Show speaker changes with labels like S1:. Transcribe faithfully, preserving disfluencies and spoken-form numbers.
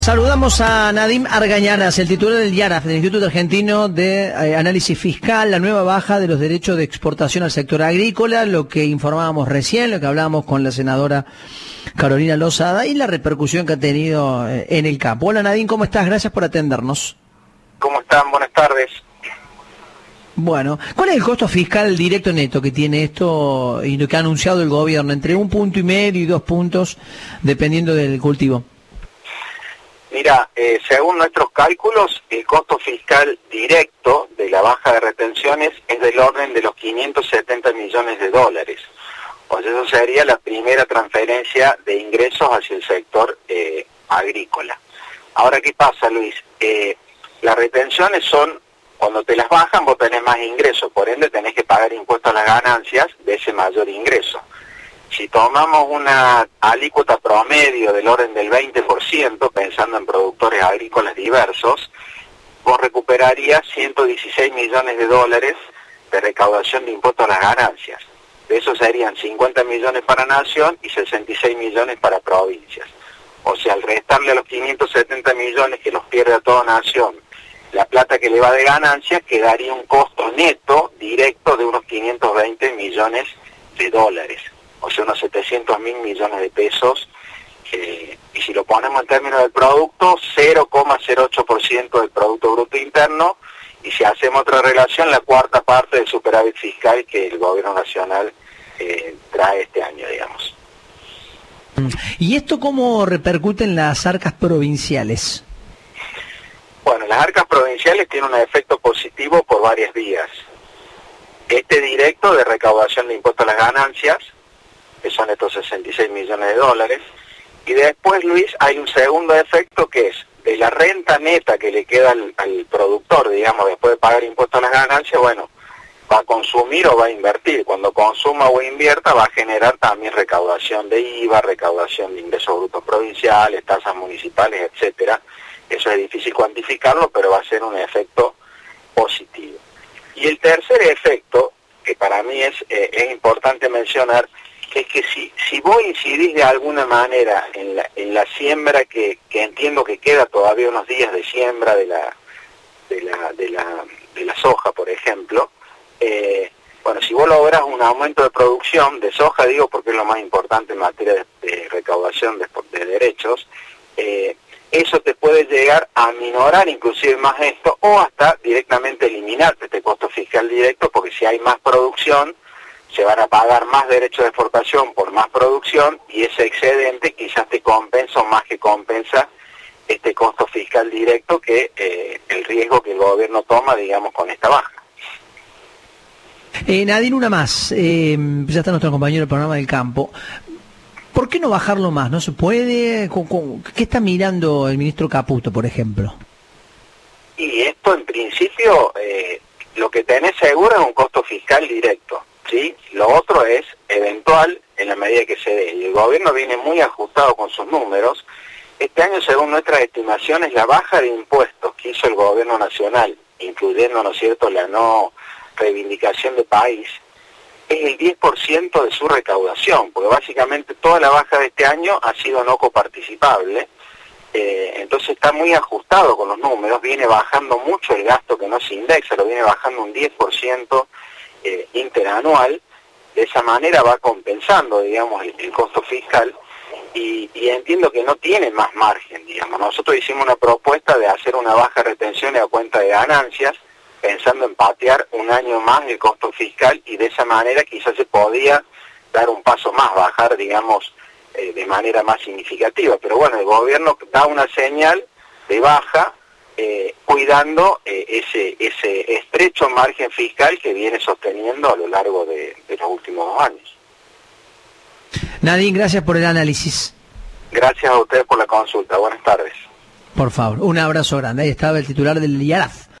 S1: Saludamos a Nadim Argañanas, el titular del IARAF, del Instituto Argentino de eh, Análisis Fiscal, la nueva baja de los derechos de exportación al sector agrícola, lo que informábamos recién, lo que hablábamos con la senadora Carolina Lozada y la repercusión que ha tenido eh, en el campo. Hola Nadim, ¿cómo estás? Gracias por atendernos.
S2: ¿Cómo están? Buenas tardes.
S1: Bueno, ¿cuál es el costo fiscal directo neto que tiene esto y lo que ha anunciado el gobierno? Entre un punto y medio y dos puntos, dependiendo del cultivo.
S2: Mira, eh, según nuestros cálculos, el costo fiscal directo de la baja de retenciones es del orden de los quinientos setenta millones de dólares. O sea, eso sería la primera transferencia de ingresos hacia el sector eh, agrícola. Ahora, ¿qué pasa, Luis? Eh, las retenciones son, cuando te las bajan, vos tenés más ingresos, por ende tenés que pagar impuestos a las ganancias de ese mayor ingreso. Si tomamos una alícuota promedio del orden del veinte por ciento, pensando en productores agrícolas diversos, vos recuperarías ciento dieciséis millones de dólares de recaudación de impuestos a las ganancias. De eso serían cincuenta millones para Nación y sesenta y seis millones para provincias. O sea, al restarle a los quinientos setenta millones que los pierde a toda Nación, la plata que le va de ganancias, quedaría un costo neto directo de unos quinientos veinte millones de dólares. O sea, unos setecientos mil millones de pesos, eh, y si lo ponemos en términos del producto, cero coma cero ocho por ciento del Producto Bruto Interno, y si hacemos otra relación, la cuarta parte del superávit fiscal que el Gobierno Nacional eh, trae este año, digamos.
S1: ¿Y esto cómo repercute en las arcas provinciales?
S2: Bueno, las arcas provinciales tienen un efecto positivo por varias vías. Este directo de recaudación de impuestos a las ganancias, que son estos sesenta y seis millones de dólares, y después, Luis, hay un segundo efecto que es de la renta neta que le queda al, al productor, digamos, después de pagar impuestos a las ganancias, bueno, va a consumir o va a invertir. Cuando consuma o invierta va a generar también recaudación de I V A, recaudación de ingresos brutos provinciales, tasas municipales, etcétera. Eso es difícil cuantificarlo, pero va a ser un efecto positivo. Y el tercer efecto, que para mí es, eh, es importante mencionar, es que si, si vos incidís de alguna manera en la, en la siembra, que, que entiendo que queda todavía unos días de siembra de la, de la, de la, de la soja, por ejemplo, eh, bueno, si vos logras un aumento de producción de soja, digo porque es lo más importante en materia de, de recaudación de, de derechos, eh, eso te puede llegar a minorar inclusive más esto, o hasta directamente eliminarte este costo fiscal directo, porque si hay más producción, se van a pagar más derechos de exportación por más producción, y ese excedente quizás te compensa o más que compensa este costo fiscal directo que eh, el riesgo que el gobierno toma, digamos, con esta baja.
S1: Eh, Nadim, una más. Eh, ya está nuestro compañero del programa del campo. ¿Por qué no bajarlo más? ¿No se puede? ¿Qué está mirando el ministro Caputo, por ejemplo?
S2: Y esto, en principio, eh, lo que tenés seguro es un costo fiscal directo, ¿sí? Lo otro es eventual en la medida que se dé. Y el gobierno viene muy ajustado con sus números. Este año, según nuestras estimaciones, la baja de impuestos que hizo el gobierno nacional, incluyendo, ¿no es cierto?, la no reivindicación de país, es el diez por ciento de su recaudación, porque básicamente toda la baja de este año ha sido no coparticipable. Eh, entonces está muy ajustado con los números, viene bajando mucho el gasto que no se indexa, lo viene bajando un diez por ciento eh, interanual. De esa manera va compensando, digamos, el, el costo fiscal, y, y entiendo que no tiene más margen, digamos. Nosotros hicimos una propuesta de hacer una baja retención a cuenta de ganancias, pensando en patear un año más el costo fiscal, y de esa manera quizás se podía dar un paso más, bajar, digamos, eh, de manera más significativa. Pero bueno, el gobierno da una señal de baja, eh, cuidando eh, ese, ese estrecho margen fiscal que viene sosteniendo a lo largo de, de los últimos dos años.
S1: Nadim, gracias por el análisis.
S2: Gracias a ustedes por la consulta. Buenas tardes.
S1: Por favor, un abrazo grande. Ahí estaba el titular del IARAF.